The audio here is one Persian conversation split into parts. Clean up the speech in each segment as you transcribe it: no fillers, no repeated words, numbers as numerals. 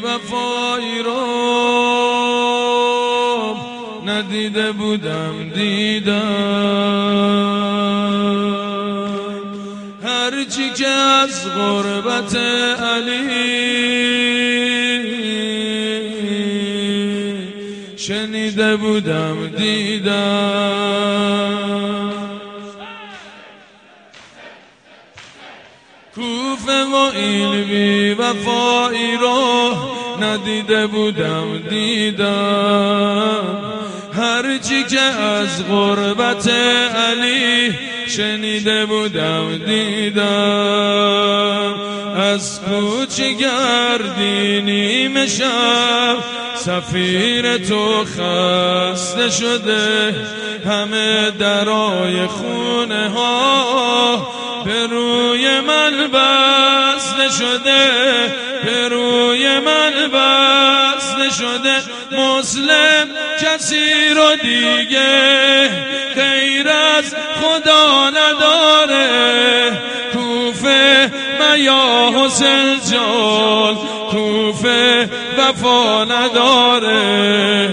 وفایی رو ندیده بودم دیدم، هرچی که از غربت علی شنیده بودم دیدم. کوفه و این بی وفایی رو ندیده بودم دیدم، هرچی که از غربت علی شنیده بودم دیدم. از کوچه گردی نیمه شب سفیر تو خسته شده، همه درای خونه ها به روی من بسته شده، به روی من بسته شده. مسلم کسی رو دیگه غیر از خدا نداره. کوفه یا حسین جان، کوفه وفا نداره.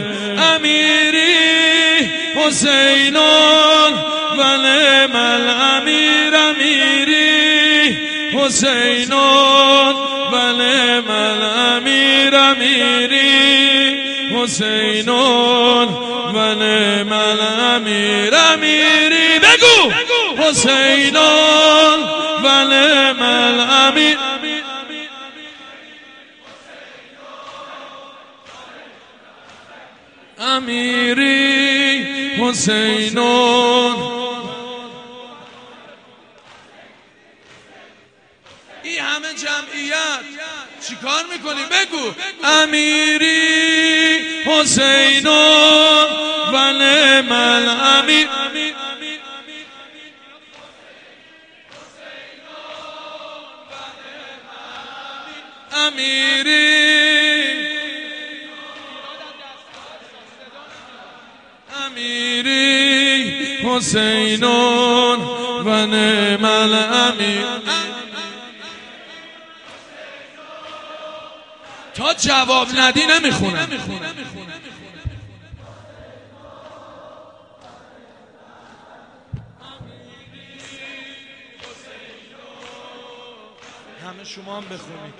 امیری حسینون ولی من امیر، امیری حسینون ولی من امیر، امیری حسینون ولی من امیر، امیری بگو حسینون ولی من امیر. امیری حسینون. این همه جمعیت چیکار میکنیم؟ بگو امیری حسینون ولی من امیر، امیری امیری حسینون و نعم الامیر. تا جواب ندی نمیخونم. همه شما هم بخونید.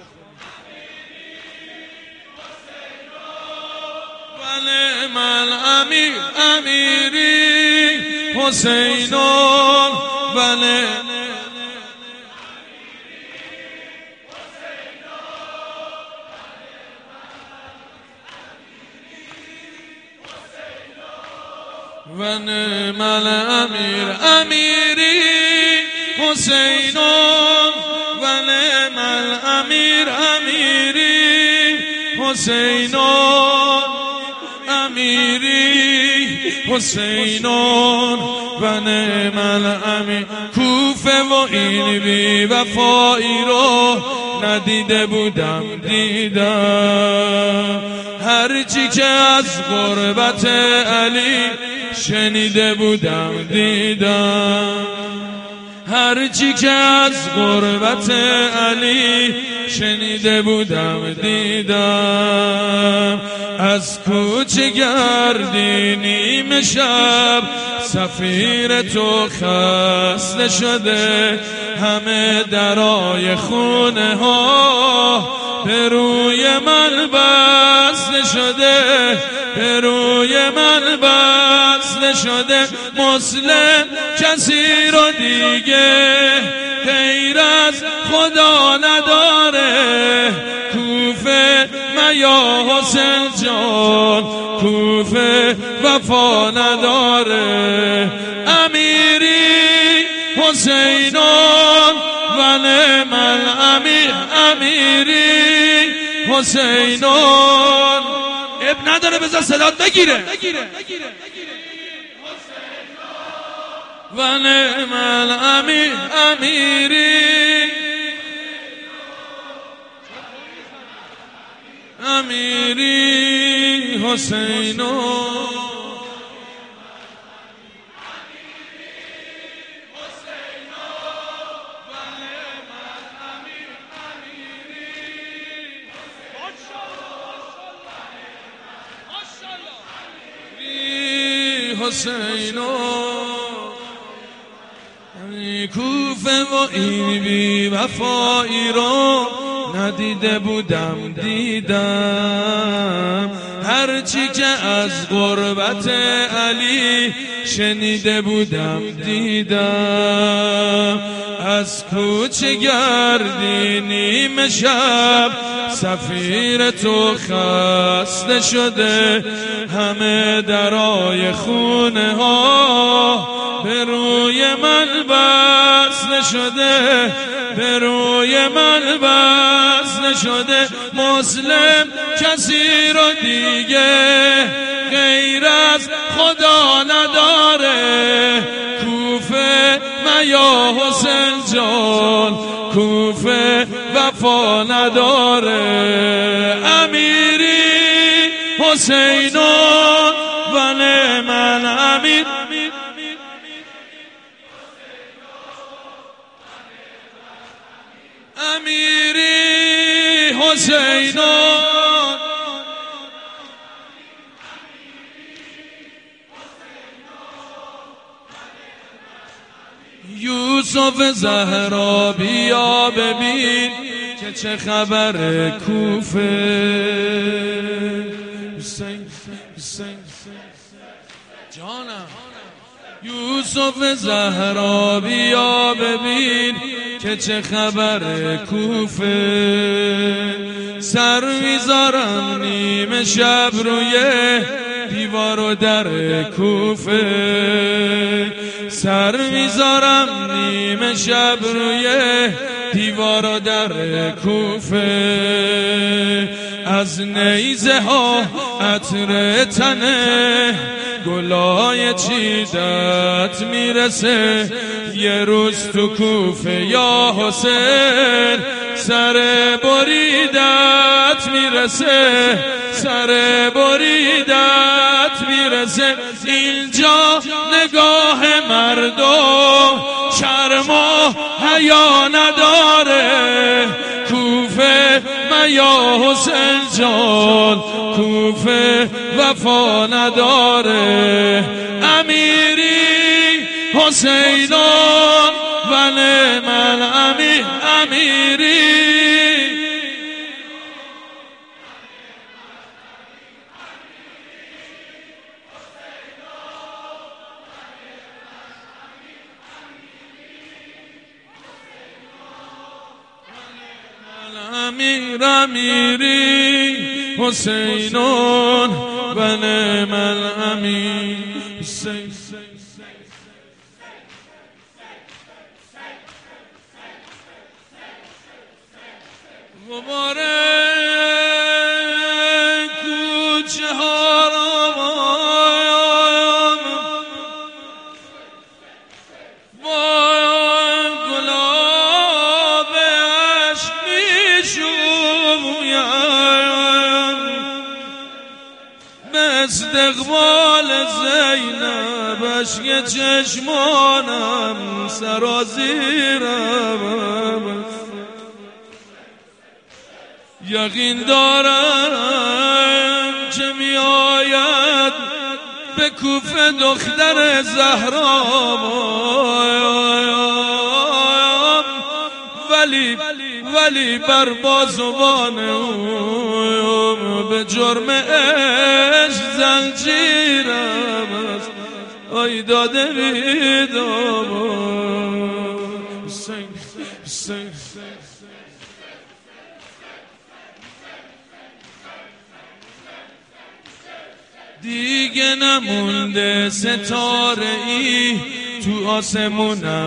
ولی من امیر، امیری حسینون ولی و نعم الامیر، امیری حسینون و نعم الامیر، امیری حسینون، امیری حسینون و نعم الامیر. کوفه و این بی وفایی رو ندیده بودم دیدم، هرچی که از غربت علی شنیده بودم دیدم، هرچی که از غربت علی شنیده بودم دیدم. از کوچه گردی نیمه شب سفیر تو خسته شده، همه درای خونه ها به روی من بسته شده، به روی من بسته شده. مسلم کسی رو دیگه غیر از خدا نداره. کوفه یا حسین جان، کوفه وفا نداره. امیری حسینون ولی من امیر، امیری حسینون. اب نداره بذار صدات بگیره. و نعم الامیر، امیری امیری حسینون. حسینو کوفه و این بی وفایی رو ندیده بودم دیدم، هرچی که از غربت علی شنیده بودم دیدم. از کوچه گردی نیمه شب سفیر تو خسته شده، همه درای خونه ها به روی من بسته شده، به روی من بسته شده. مسلم کسی رو دیگه غیر از خدا نداره، کوفه میا حسین جان، کوفه وفا نداره. امیری حسینون و نعم الامیر، امیری حسینون یوسف زهرا بیا ببین که چه خبر کوفه. حسین حسین جانم، یوسف زهرا بیا ببین که چه خبر کوفه. سر میذارم نیمه شب روی دیوار و در کوفه، سر میذارم نیمه شب روی دیوار و در کوفه. از نیزه ها عطر تنه گلای چیدت میرسه، یه روز تو کوفه یا حسین سر بریدت میرسه، سر بریدت میرسه. اینجا نگاه مردم شرم و حیا نداره، کوفه میا حسین جان، کوفه وفا نداره. امیری حسینون و نعم الامیر، امیری امیر، امیری حسینون و نعم الامیر. حسین مبارک کوچه ها را با گلاب عشق میشویم، به استقبال زینب اشک چشمانم سرازیرم. یقین دارم که می آید به کوفه دختر زهرا، ولی بر بازوان او به جرم عشق زنجیرم است. آی داده بیدام حسین حسین دیگه نمونده ستاره ای تو آسمونم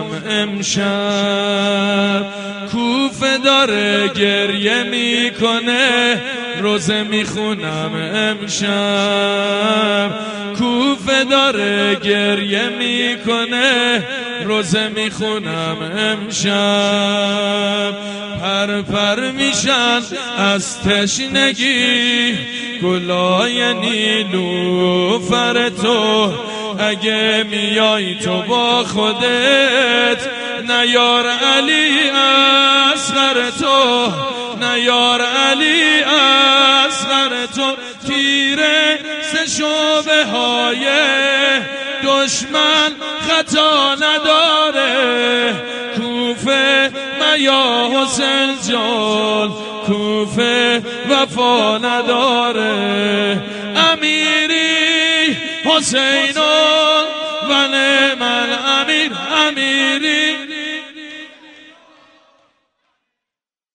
امشب، کوفه داره گریه میکنه روزه میخونم امشب، کوفه داره گریه میکنه روزه میخونم امشب. پر میشن از تشنگی گلای نیلوفر تو، اگه میای تو با خودت نیار علی اصغر تو، نیار علی اصغر تو. تیره سه شعبه های دشمن خطا نداره. کوفه میا حسین جان، کوفه وفا نداره. امیری حسینون و من امیر، امیر